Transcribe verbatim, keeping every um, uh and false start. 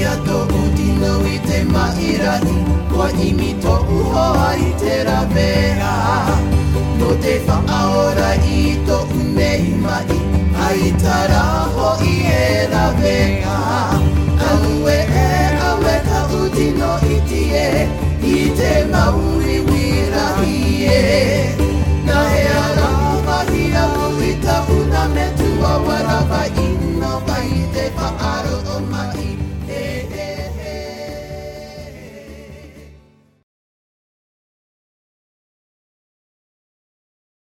ia tō utino i te mairahi, kua imi tō uhoa i te rawea. No te whaaora i tō unei mai, ai taraho i e rawea. Aue e awe ka utino i tie, i te maui wirahi e. Na he ara wahi au i ta una me tua warawa ino kai te whaara.